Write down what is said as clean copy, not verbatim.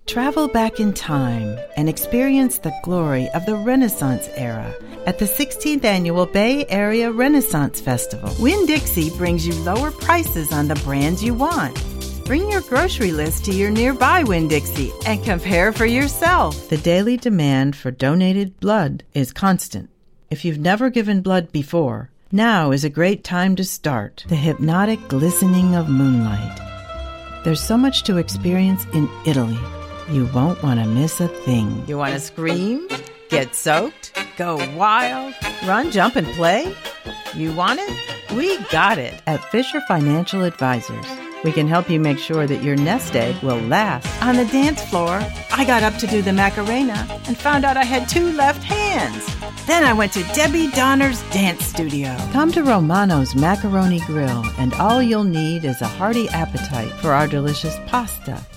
Travel back in time and experience the glory of the Renaissance era at the 16th Annual Bay Area Renaissance Festival. Winn-Dixie brings you lower prices on the brands you want. Bring your grocery list to your nearby Winn-Dixie and compare for yourself. The daily demand for donated blood is constant. If you've never given blood before, now is a great time to start. The hypnotic glistening of moonlight. There's so much to experience in Italy. You won't want to miss a thing. You want to scream? Get soaked? Go wild? Run, jump, and play? You want it? We got it at Fisher Financial Advisors. We can help you make sure that your nest egg will last. On the dance floor, I got up to do the Macarena and found out I had 2 left hands. Then I went to Debbie Donner's Dance Studio. Come to Romano's Macaroni Grill, and all you'll need is a hearty appetite for our delicious pasta,